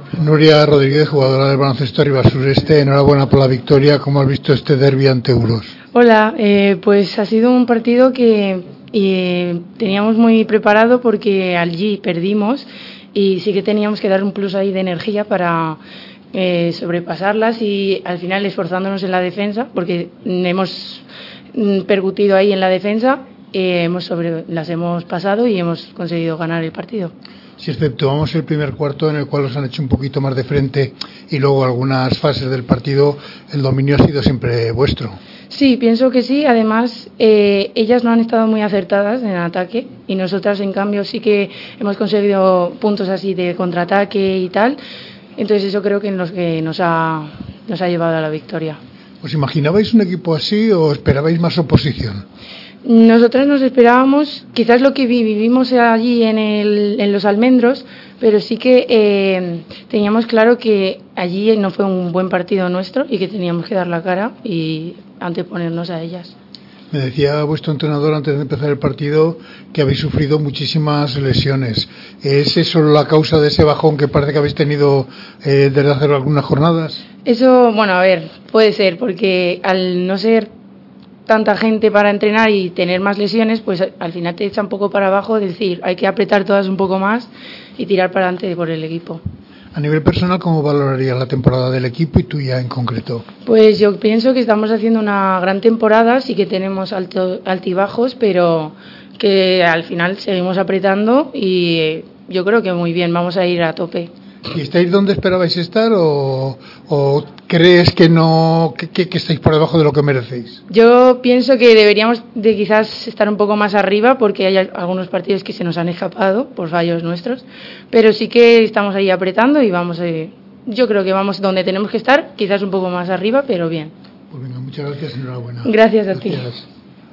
Nuria Rodríguez, jugadora del baloncesto Rivas Sureste, enhorabuena por la victoria. ¿Cómo has visto este derbi ante Euros? Hola, pues ha sido un partido que teníamos muy preparado porque allí perdimos y sí que teníamos que dar un plus ahí de energía para sobrepasarlas y al final esforzándonos en la defensa porque hemos percutido ahí en la defensa, las hemos pasado y hemos conseguido ganar el partido. Si exceptuamos el primer cuarto en el cual os han hecho un poquito más de frente y luego algunas fases del partido, el dominio ha sido siempre vuestro. Sí, pienso que sí. Además, ellas no han estado muy acertadas en ataque y nosotras, en cambio, sí que hemos conseguido puntos así de contraataque y tal. Entonces eso creo que nos ha llevado a la victoria. ¿Os imaginabais un equipo así o esperabais más oposición? Nosotras nos esperábamos quizás lo que vivimos allí en los Almendros, pero sí que teníamos claro que allí no fue un buen partido nuestro y que teníamos que dar la cara y anteponernos a ellas. Me decía vuestro entrenador antes de empezar el partido que habéis sufrido muchísimas lesiones. ¿Es eso la causa de ese bajón que parece que habéis tenido desde hace algunas jornadas? Eso, bueno, a ver, puede ser, porque al no ser tanta gente para entrenar y tener más lesiones, pues al final te echa un poco para abajo, decir, hay que apretar todas un poco más y tirar para adelante por el equipo. A nivel personal, ¿cómo valorarías la temporada del equipo y tuya en concreto? Pues yo pienso que estamos haciendo una gran temporada, sí que tenemos altibajos, pero que al final seguimos apretando y yo creo que muy bien, vamos a ir a tope. ¿Y estáis donde esperabais estar o crees que no que estáis por debajo de lo que merecéis? Yo pienso que deberíamos de quizás estar un poco más arriba porque hay algunos partidos que se nos han escapado por fallos nuestros, pero sí que estamos ahí apretando y yo creo que vamos donde tenemos que estar, quizás un poco más arriba, pero bien. Pues venga, muchas gracias, enhorabuena. Gracias a ti. Gracias.